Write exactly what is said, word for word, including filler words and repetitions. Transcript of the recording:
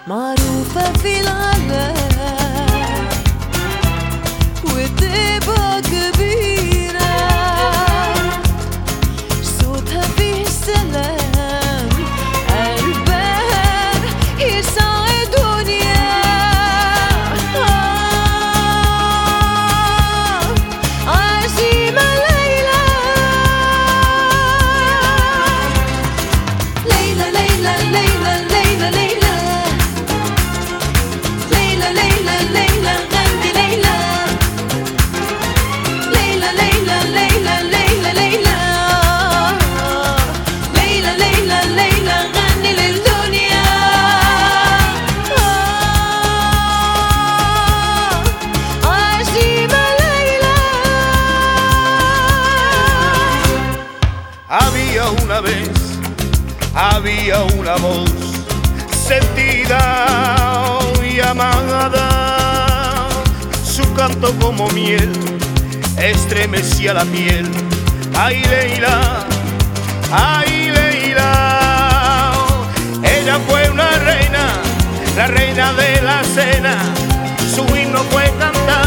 معروفة في العالم وتبقى كبيرة، صوتها فيه السلام، قلبها يسعد دنيا. آه عزيمة ليلى، ليلى ليلى ليلى ليلى ليلى ليلى ليلى ليلى غني ليلى، ليلى ليلى ليلى ليلى ليلى ليلى ليلى ليلى غني للدنيا. عزيمة ليلى. Había una vez, había una voz sentida y amada, su canto como miel estremecía la piel. Ay Leila, ay Leila, ella fue una reina, la reina de la cena, su himno fue cantar